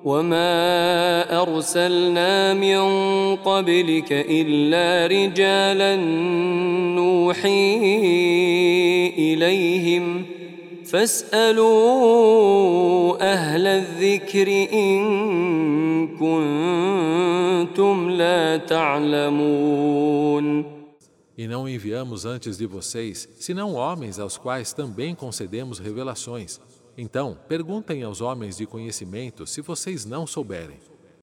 وما أرسلنا من قبلك إلا رجالا نوحي إليهم فاسألوا أهل الذكر إن كنتم لا تعلمون. E não enviamos antes de vocês, senão homens aos quais também concedemos revelações. Então, perguntem aos homens de conhecimento se vocês não souberem.